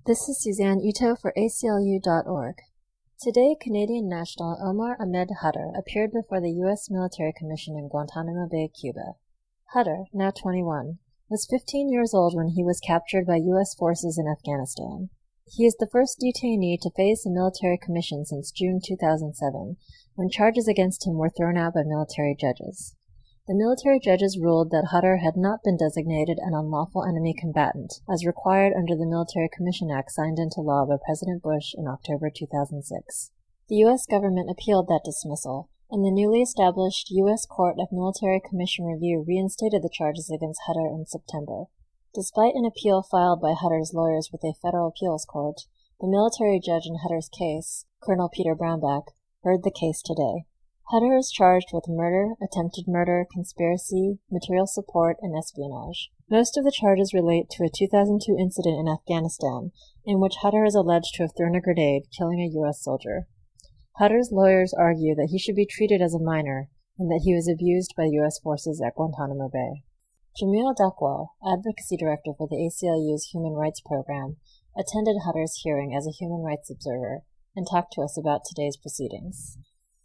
This is Suzanne Ito for ACLU.org. Today, Canadian national Omar Ahmed Khader appeared before the U.S. Military Commission in Guantanamo Bay, Cuba. Khader, now 21, was 15 years old when he was captured by U.S. forces in Afghanistan. He is the first detainee to face a military commission since June 2007, when charges against him were thrown out by military judges. The military judges ruled that Khader had not been designated an unlawful enemy combatant, as required under the Military Commission Act signed into law by President Bush in October 2006. The U.S. government appealed that dismissal, and the newly established U.S. Court of Military Commission Review reinstated the charges against Khader in September. Despite an appeal filed by Khader's lawyers with a federal appeals court, the military judge in Khader's case, Colonel Peter Brownback, heard the case today. Khader is charged with murder, attempted murder, conspiracy, material support, and espionage. Most of the charges relate to a 2002 incident in Afghanistan, in which Khader is alleged to have thrown a grenade, killing a U.S. soldier. Khader's lawyers argue that he should be treated as a minor, and that he was abused by U.S. forces at Guantanamo Bay. Jamil Dakwal, advocacy director for the ACLU's Human Rights Program, attended Khader's hearing as a human rights observer, and talked to us about today's proceedings.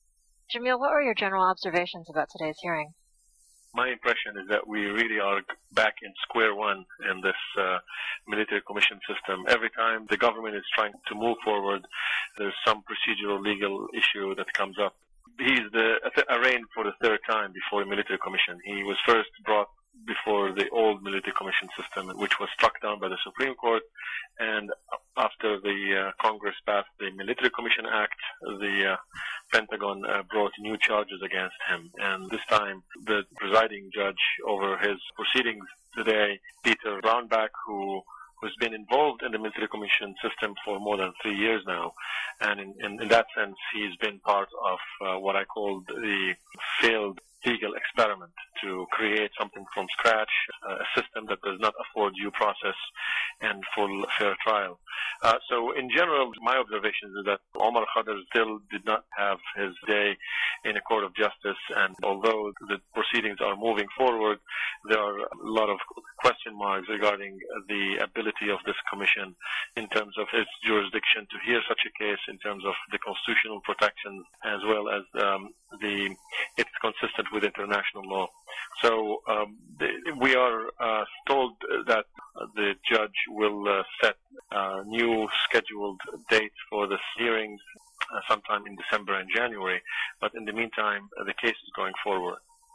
Jamil, what were your general observations about today's hearing? My impression is that we really are back in square one in this military commission system. Every time the government is trying to move forward, there's some procedural legal issue that comes up. He's arraigned for the third time before a military commission. He was first brought before the old military commission system, which was struck down by the Supreme Court, and after the Congress passed the Military Commission Act, the Pentagon brought new charges against him. And this time, the presiding judge over his proceedings today, Peter Brownback, who has been involved in the military commission system for more than 3 years now. And in that sense, he's been part of what I call the failed legal experiment to create something from scratch, a system that does not afford due process and full fair trial. So in general, my observation is that Omar Khader still did not have his day in a court of justice, and although the proceedings are moving forward, there are a lot of question marks regarding the ability of this commission in terms of its jurisdiction to hear such a case, in terms of the constitutional protections, as well as it's consistent with international law. So we are told that the judge will set new scheduled dates for the hearings sometime in December and January, but in the meantime, the case is going forward.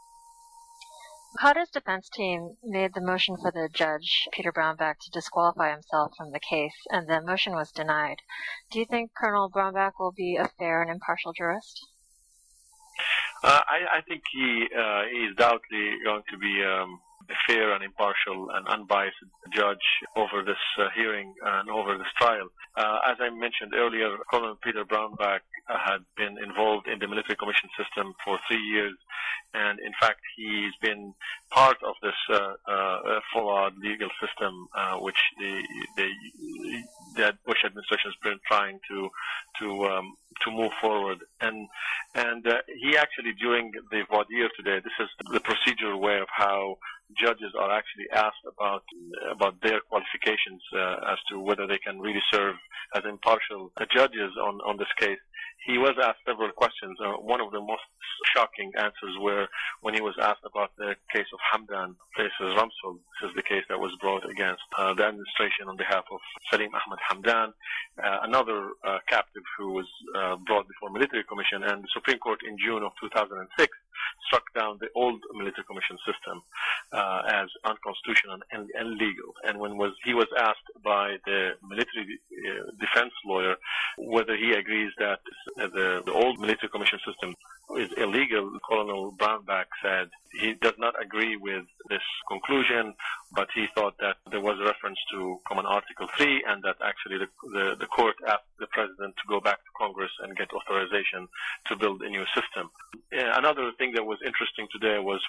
Khader's defense team made the motion for the judge, Peter Brownback, to disqualify himself from the case, and the motion was denied. Do you think Colonel Brownback will be a fair and impartial jurist? I think he is doubtfully going to be a fair and impartial and unbiased judge over this hearing and over this trial. As I mentioned earlier, Colonel Peter Brownback had been involved in the military commission system for 3 years, and in fact he's been part of this flawed legal system which the Bush administration has been trying to move forward. And he actually, during the voir dire today, this is the procedural way of how judges are actually asked about their qualifications as to whether they can really serve as impartial judges on this case. He was asked several questions. One of the most shocking answers were when he was asked about the case of Hamdan versus Rumsfeld. This is the case that was brought against the administration on behalf of Salim Ahmed Hamdan, another captive who was brought before military commission, and the Supreme Court in June of 2006 struck down the old military commission system as unconstitutional and illegal. And when he was asked by the military defense lawyer whether he agrees that the old military commission system is illegal, Colonel Brownback said he does not agree with this conclusion, but he thought that there was a reference to Common Article 3 and that actually the court asked the president to go back to Congress and get authorization to build a new system. Another thing that was interesting today was when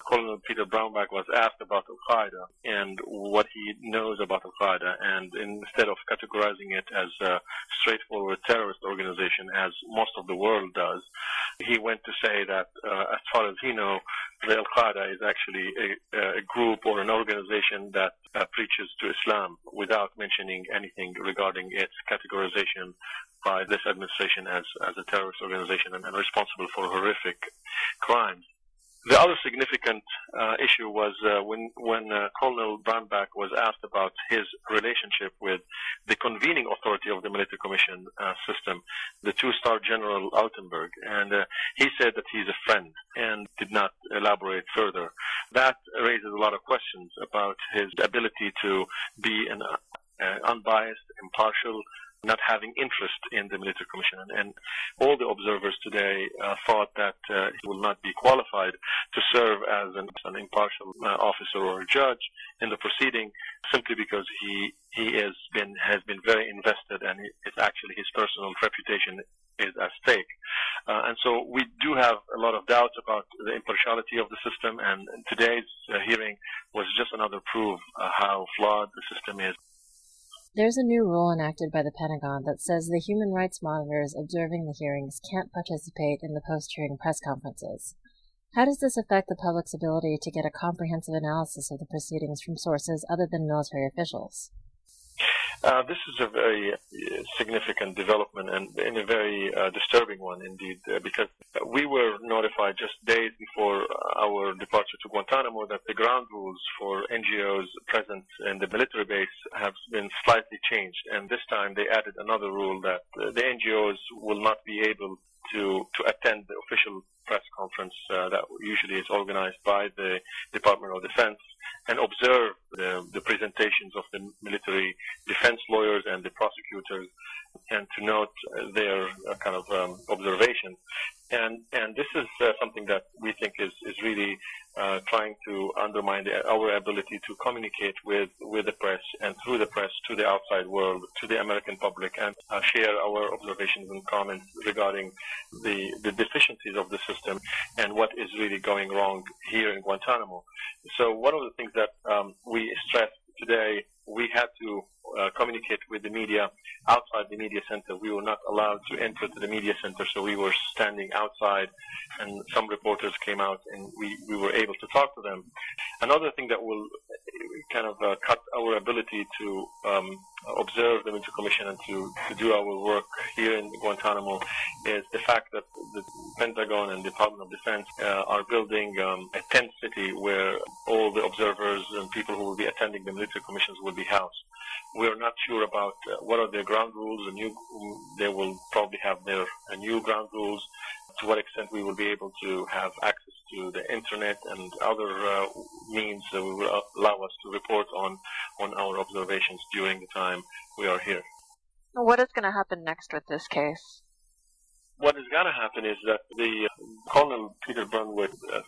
Colonel Peter Brownback was asked about Al-Qaeda and what he knows about Al-Qaeda, and instead of categorizing it as a straightforward terrorist organization, as most of the world does, he went to say that, as far as he knows, the Al-Qaeda is actually a group or an organization that preaches to Islam, without mentioning anything regarding its categorization by this administration as a terrorist organization and responsible for horrific crimes. The other significant issue was when Colonel Brownback was asked about his relationship with the convening authority of the military commission system, the two-star General Altenburg, and he said that he's a friend and did not elaborate further. That raises a lot of questions about his ability to be an unbiased, impartial, not having interest in the military commission. And all the observers today thought that he will not be qualified to serve as an impartial officer or a judge in the proceeding, simply because he has been very invested, and it's actually his personal reputation is at stake. And so we do have a lot of doubts about the impartiality of the system, and today's hearing was just another proof how flawed the system is. There's a new rule enacted by the Pentagon that says the human rights monitors observing the hearings can't participate in the post-hearing press conferences. How does this affect the public's ability to get a comprehensive analysis of the proceedings from sources other than military officials? This is a very significant development and a very disturbing one indeed, because we were notified just days before our departure to Guantanamo that the ground rules for NGOs present in the military base have been slightly changed, and this time they added another rule that the NGOs will not be able to attend the official press conference that usually is organized by the Department of Defense and observe the presentations of the military defense lawyers and the prosecutors, and to note their kind of observations. And this is something that we think is really trying to undermine our ability to communicate with the press and through the press to the outside world, to the American public, and share our observations and comments regarding the deficiencies of the system and what is really going wrong here in Guantanamo. So one of the things that we stressed today, we had to communicate with the media outside the media center. We were not allowed to enter to the media center, so we were standing outside, and some reporters came out, and we were able to talk to them. Another thing that will kind of cut our ability to observe the military commission and to do our work here in Guantanamo is the fact that the Pentagon and Department of Defense are building a tent city where all the observers and people who will be attending the military commissions will be housed. We're not sure about what are their ground rules. They will probably have their new ground rules. To what extent we will be able to have access to the internet and other means that will allow us to report on our observations during the time we are here. What is going to happen next with this case? What is going to happen is that the Colonel Peter Brownback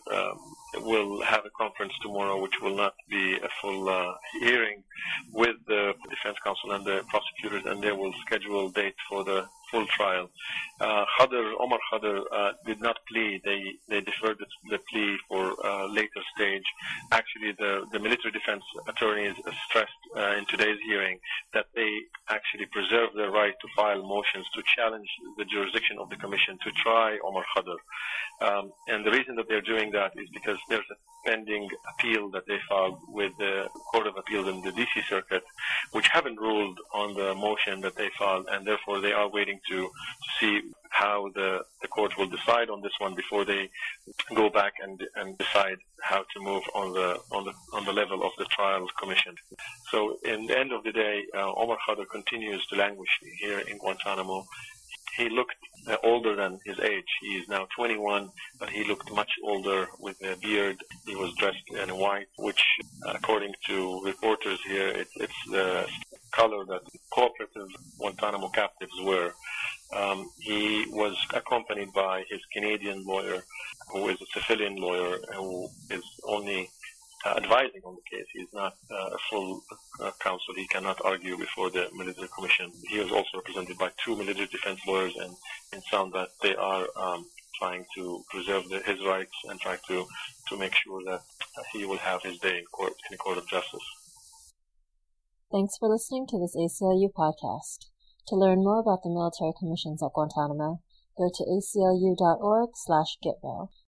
will have a conference tomorrow, which will not be a full hearing with the Defense Counsel and the prosecutors, and they will schedule a date for the full trial. Omar Khadr did not plea. They deferred the plea for a later stage. Actually, the military defense attorneys stressed in today's hearing that they actually preserve their right to file motions to challenge the jurisdiction of the commission to try Omar Khadr. And the reason that they're doing that is because there's a pending appeal that they filed with the Court of Appeals in the D.C. Circuit, which haven't ruled on the motion that they filed, and therefore they are waiting to see how the court will decide on this one before they go back and decide how to move on the level of the trial commission. So in the end of the day, Omar Khadr continues to languish here in Guantanamo. He looked older than his age. He is now 21, but he looked much older with a beard. He was dressed in white, which, according to reporters here, it's the color that cooperative Guantanamo captives wear. He was accompanied by his Canadian lawyer, who is a civilian lawyer, who is only advising on the case. He is not a full counsel. He cannot argue before the military commission. He was also represented by two military defense lawyers, and it sounds that they are trying to preserve his rights and trying to make sure that he will have his day in a court of justice. Thanks for listening to this ACLU podcast. To learn more about the military commissions at Guantanamo, go to aclu.org/GetRel.